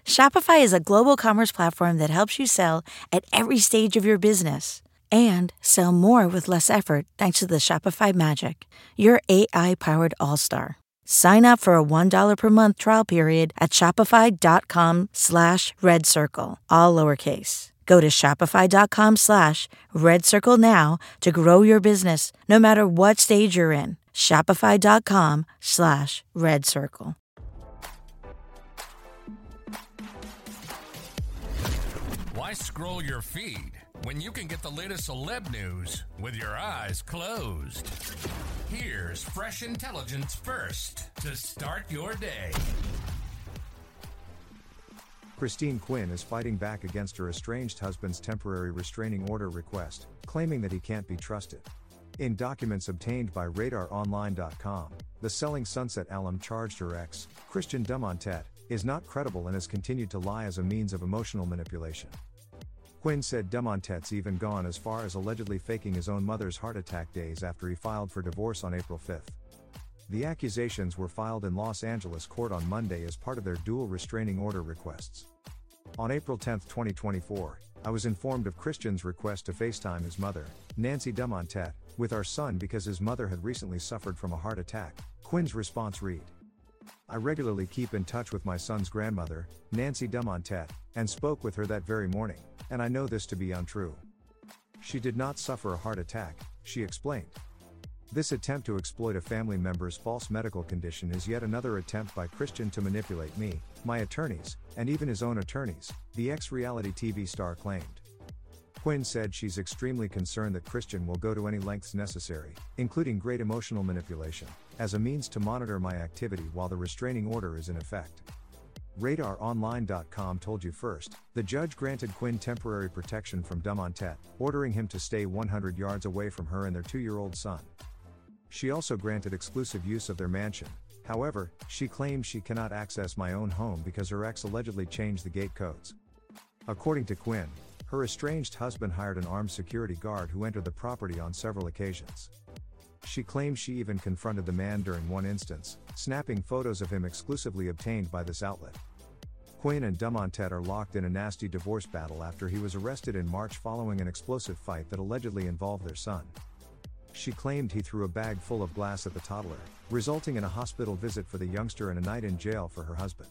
Shopify is a global commerce platform that helps you sell at every stage of your business and sell more with less effort thanks to the Shopify Magic, your AI-powered all-star. Sign up for a $1 per month trial period at shopify.com/redcircle, all lowercase. Go to shopify.com/redcircle now to grow your business no matter what stage you're in. Shopify.com/redcircle. Why scroll your feed when you can get the latest celeb news with your eyes closed? Here's fresh intelligence first to start your day. Christine Quinn is fighting back against her estranged husband's temporary restraining order request, claiming that he can't be trusted. In documents obtained by RadarOnline.com, the Selling Sunset alum charged her ex, Christian Dumontet, is not credible and has continued to lie as a means of emotional manipulation. Quinn said Dumontet's even gone as far as allegedly faking his own mother's heart attack days after he filed for divorce on April 5. The accusations were filed in Los Angeles court on Monday as part of their dual restraining order requests. On April 10, 2024, I was informed of Christian's request to FaceTime his mother, Nancy Dumontet, with our son because his mother had recently suffered from a heart attack. Quinn's response read, "I regularly keep in touch with my son's grandmother, Nancy Dumontet, and spoke with her that very morning, and I know this to be untrue. She did not suffer a heart attack," she explained. This attempt to exploit a family member's false medical condition is yet another attempt by Christian to manipulate me, my attorneys, and even his own attorneys, the ex-reality TV star claimed. Quinn said she's extremely concerned that Christian will go to any lengths necessary, including great emotional manipulation, as a means to monitor my activity while the restraining order is in effect. RadarOnline.com told you first, the judge granted Quinn temporary protection from Dumontet, ordering him to stay 100 yards away from her and their 2-year-old son. She also granted exclusive use of their mansion. However, she claims she cannot access my own home because her ex allegedly changed the gate codes. According to Quinn, her estranged husband hired an armed security guard who entered the property on several occasions. She claims she even confronted the man during one instance, snapping photos of him exclusively obtained by this outlet. Quinn and Dumontet are locked in a nasty divorce battle after he was arrested in March following an explosive fight that allegedly involved their son. She claimed he threw a bag full of glass at the toddler, resulting in a hospital visit for the youngster and a night in jail for her husband.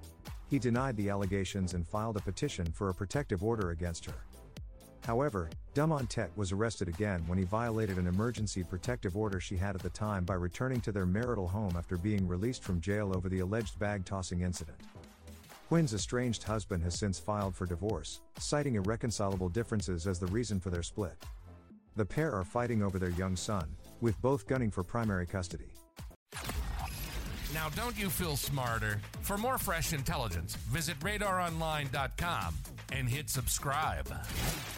He denied the allegations and filed a petition for a protective order against her. However, Dumontet was arrested again when he violated an emergency protective order she had at the time by returning to their marital home after being released from jail over the alleged bag-tossing incident. Quinn's estranged husband has since filed for divorce, citing irreconcilable differences as the reason for their split. The pair are fighting over their young son, with both gunning for primary custody. Now don't you feel smarter? For more fresh intelligence, visit RadarOnline.com and hit subscribe.